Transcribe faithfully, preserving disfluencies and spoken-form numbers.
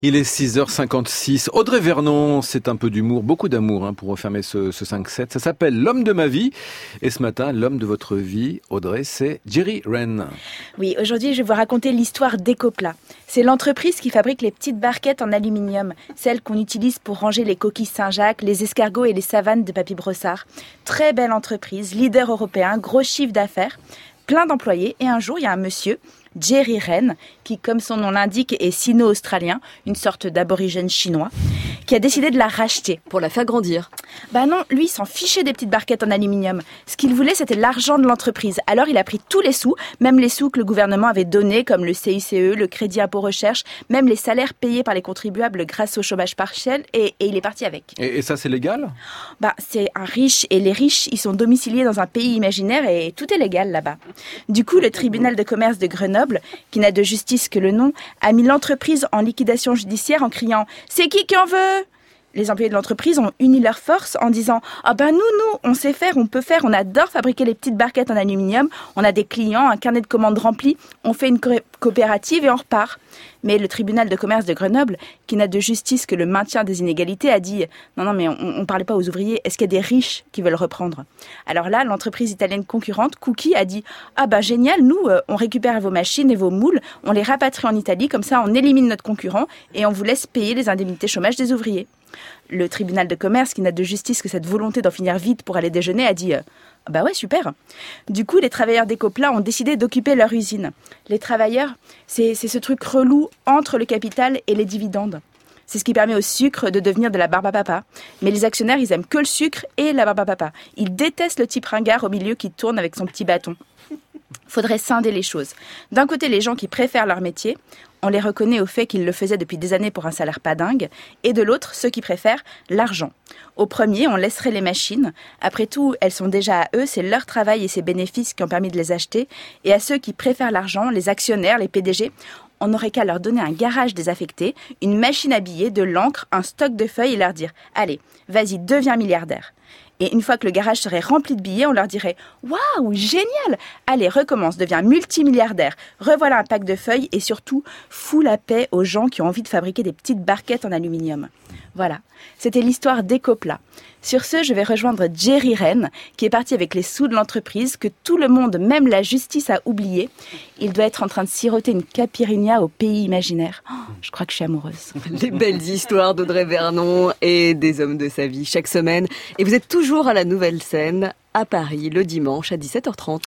Il est six heures cinquante-six. Audrey Vernon, c'est un peu d'humour, beaucoup d'amour hein, pour refermer ce, ce cinq sept. Ça s'appelle L'homme de ma vie. Et ce matin, l'homme de votre vie, Audrey, c'est Jerry Wren. Oui, aujourd'hui, je vais vous raconter l'histoire d'Ecopla. C'est l'entreprise qui fabrique les petites barquettes en aluminium, celles qu'on utilise pour ranger les coquilles Saint-Jacques, les escargots et les savanes de papy brossard. Très belle entreprise, leader européen, gros chiffre d'affaires, plein d'employés. Et un jour, il y a un monsieur, Jerry Wren, qui, comme son nom l'indique, est sino-australien, une sorte d'aborigène chinois, qui a décidé de la racheter. Pour la faire grandir. Bah non, lui, il s'en fichait des petites barquettes en aluminium. Ce qu'il voulait, c'était l'argent de l'entreprise. Alors, il a pris tous les sous, même les sous que le gouvernement avait donnés, comme le C I C E, le Crédit Impôt Recherche, même les salaires payés par les contribuables grâce au chômage partiel, et, et il est parti avec. Et, et ça, c'est légal ? Bah, c'est un riche, et les riches, ils sont domiciliés dans un pays imaginaire, et tout est légal là-bas. Du coup, le tribunal de commerce de Grenoble, qui n'a de justice que le nom, a mis l'entreprise en liquidation judiciaire en criant « C'est qui qui en veut ?» Les employés de l'entreprise ont uni leurs forces en disant « Ah ben nous, nous, on sait faire, on peut faire, on adore fabriquer les petites barquettes en aluminium, on a des clients, un carnet de commandes rempli, on fait une co- coopérative et on repart. » Mais le tribunal de commerce de Grenoble, qui n'a de justice que le maintien des inégalités, a dit « Non, non, mais on ne parlait pas aux ouvriers, est-ce qu'il y a des riches qui veulent reprendre ?» Alors là, l'entreprise italienne concurrente, Cookie, a dit « Ah ben génial, nous, euh, on récupère vos machines et vos moules, on les rapatrie en Italie, comme ça on élimine notre concurrent et on vous laisse payer les indemnités chômage des ouvriers. » Le tribunal de commerce, qui n'a de justice que cette volonté d'en finir vite pour aller déjeuner, a dit euh, « Bah ouais, super !» Du coup, les travailleurs d'Ecopla ont décidé d'occuper leur usine. Les travailleurs, c'est, c'est ce truc relou entre le capital et les dividendes. C'est ce qui permet au sucre de devenir de la barbe à papa. Mais les actionnaires, ils aiment que le sucre et la barbe à papa. Ils détestent le type ringard au milieu qui tourne avec son petit bâton. Faudrait scinder les choses. D'un côté, les gens qui préfèrent leur métier, on les reconnaît au fait qu'ils le faisaient depuis des années pour un salaire pas dingue, et de l'autre, ceux qui préfèrent l'argent. Au premier, on laisserait les machines. Après tout, elles sont déjà à eux, c'est leur travail et ses bénéfices qui ont permis de les acheter. Et à ceux qui préfèrent l'argent, les actionnaires, les P D G, on n'aurait qu'à leur donner un garage désaffecté, une machine à billets, de l'encre, un stock de feuilles et leur dire « Allez, vas-y, deviens milliardaire ». Et une fois que le garage serait rempli de billets, on leur dirait « Waouh, génial ! Allez, recommence, deviens multimilliardaire. Revoilà un pack de feuilles et surtout, fous la paix aux gens qui ont envie de fabriquer des petites barquettes en aluminium. » Voilà, c'était l'histoire d'Ecopla. Sur ce, je vais rejoindre Jerry Wren, qui est parti avec les sous de l'entreprise, que tout le monde, même la justice, a oublié. Il doit être en train de siroter une caipirinha au pays imaginaire. Oh, je crois que je suis amoureuse. Les belles histoires d'Audrey Vernon et des hommes de sa vie chaque semaine. Et vous êtes toujours à la Nouvelle Scène, à Paris, le dimanche à dix-sept heures trente.